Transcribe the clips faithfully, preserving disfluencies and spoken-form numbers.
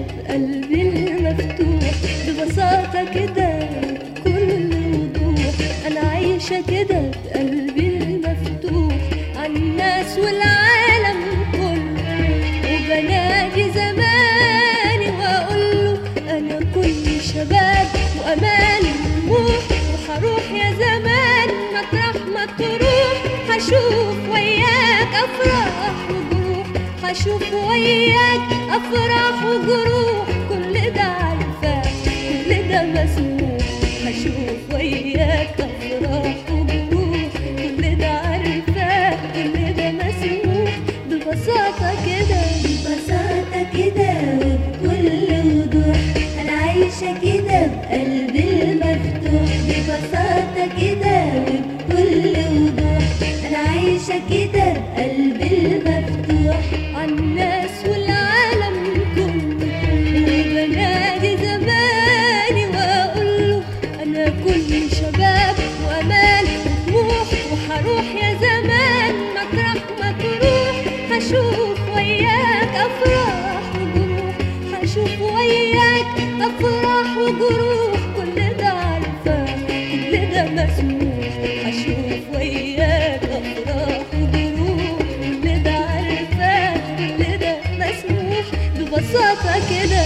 بقلبي المفتوح، ببساطة كده بكل وضوح. أنا عايشة كده بقلبي المفتوح عالناس والعالم كله، وبنادي زماني وأقوله أنا كل شباب وأمان وطموح. وحروح يا زمان مطرح ما تروح، حشوف وياك أفراح وجروح، حشوف وياك أفراح وجروح. كل ده عارفاه كل ده مسموح، حشوف وياك أفراح وجروح. كل ده عارفاه كل ده مسموح، ببساطة كده ببساطة كده وبكل وضوح. أنا عايشة كده بقلبي المفتوح، ببساطة كده وبكل وضوح. أنا عايشة كده بقلبي المفتوح عالناس والعالم كله، وبنادي زماني وأقوله أنا كل شباب وأمان وطموح. وحروح يا زمان مطرح ما تروح، حشوف وياك أفراح وجروح، حشوف وياك أفراح وجروح. كل ده عارفاه كل ده مسموح، حشوف وياك أفراح وجروح. كل ده عارفاه كل ده مسموح، ببساطة كده.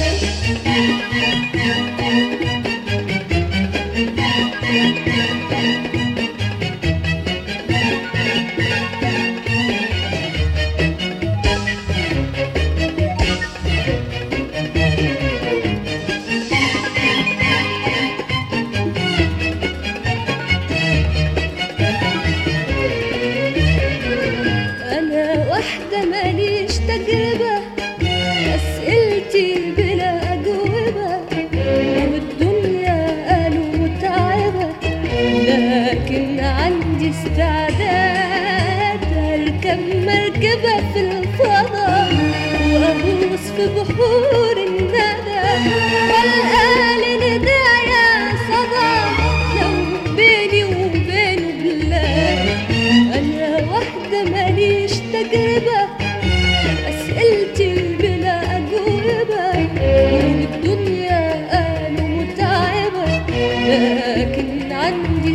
أنا واحدة ماليش تجربة، أسئلتي بلا أجوبة، والدنيا قالوا متعبة، لكن عندي استعداد أركب مركبة في الفضاء وأغوص في بحور الندى، والقى لندايا صدى لو بيني وبينه بالله. أنا واحدة ماليش تجربة، أسئلتي بلا أجوبة، والدنيا قالوا متعبة، لكن عندي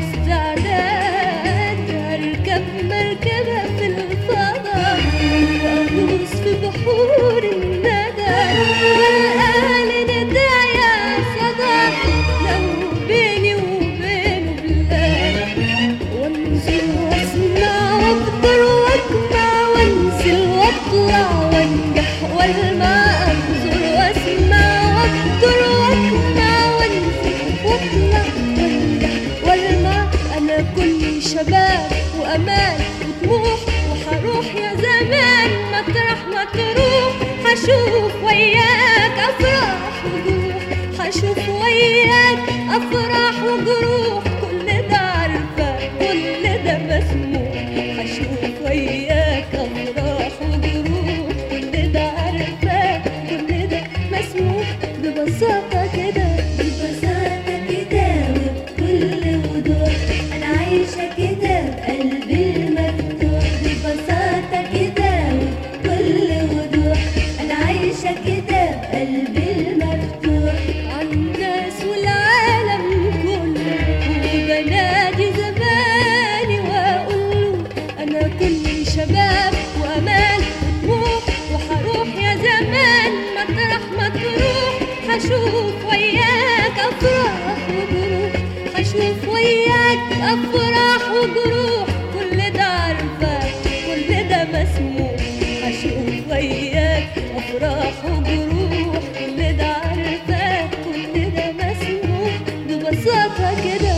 استعداد أركب مركبة في الفضاء وأغوص في بحور الندى، والقى لندايا صدى لو بيني وبينه بالله. وانزل واسمع واقدر واجمع، وانزل واطلع وانجح والمع، انزل واسمع واقدر واجمع، وانزل واطلع وانجح والمع. انا كل شباب وامان وطموح، وحروح يا زمان مطرح ما تروح، حشوف وياك افراح وجروح، حشوف وياك افراح وجروح. كل ده عارفه كل ده مسموح، حشوف وياك افراح وجروح. كل ده عارفه كل ده مسموح، ببساطه كده ببساطة كده وبكل وضوح. أنا عايشة كده بقلبي المفتوح، ببساطة كده وبكل وضوح. أنا عايشة كده بقلبي المفتوح عالناس والعالم كله، وبنادي زماني وأقوله أنا كل شباب وأمان وطموح. وحروح يا زمان مطرح ما تروح، حشوف وياك أفراح وجروح، حشوف وياك أفراح وجروح. كل ده عارفاه كل ده مسموح، حشوف وياك أفراح وجروح. كل ده عارفاه كل ده مسموح، ببساطة كده.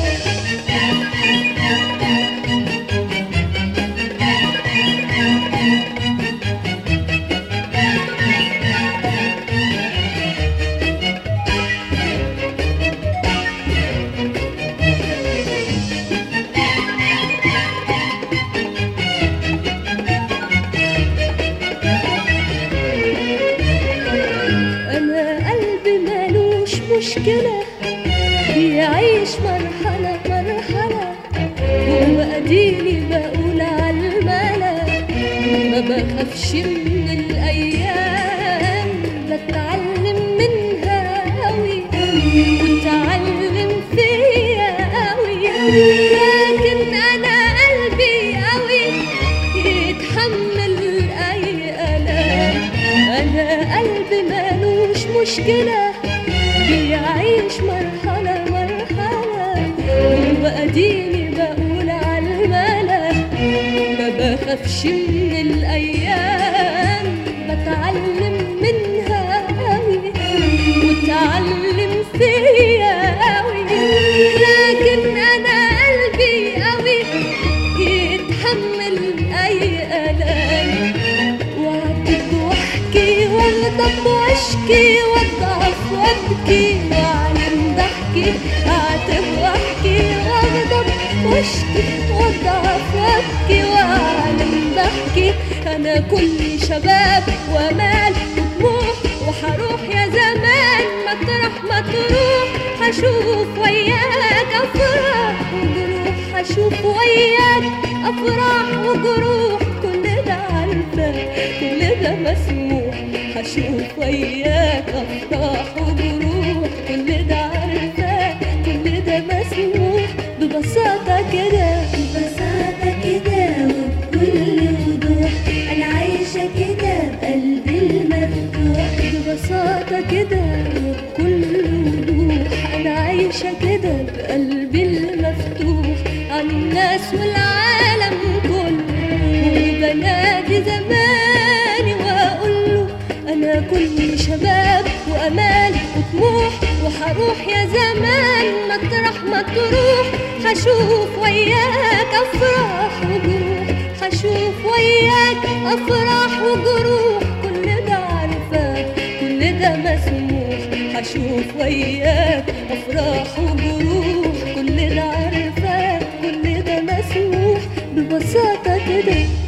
مشكلة بيعيش مرحلة مرحلة، وأديني بقول عالملا ما بخافش من الأيام، بتعلم من مشكلة بيعيش مرحلة مرحلة، وبأديني بقول عالملا ما بخافش من الأيام، بتعلم منها قوي وتعلم فيا قوي، لكن أنا قلبي قوي يتحمل أي ألام، وأعتب وأحكي وأغضب وأشكي وأضعف وأبكي وأعلن ضحكي، أعتب وأحكي وأغضب وأشكي وأضعف وأبكي وأعلن ضحكي. أنا كل شباب وأمال وطموح، وحروح يا زمان مطرح ما تروح، هشوف وياك أفراح وجروح، هشوف وياك أفراح وجروح، كل ده عارفة كل ده مسموح، هشوف وياك أفراح وجروح، كل ده عارفة كل ده مسموح، ببساطة كده ببساطة كده وبكل وضوح، أنا عايشة كده بقلبي المفتوح. ببساطة كده وبكل وضوح، أنا عايشة كده بقلبي المفتوح عن الناس والعالم كله، وبنادي زماني وأقوله أنا كل شباب وأمال وطموح، وحروح يا زمان مطرح ما تروح، هشوف وياك أفراح وجروح، هشوف وياك أفراح وجروح، كل ده عارفة كل ده مسموح، هشوف وياك أفراح وجروح، كل ده عارفة كل ده مسموح، ببساطة كده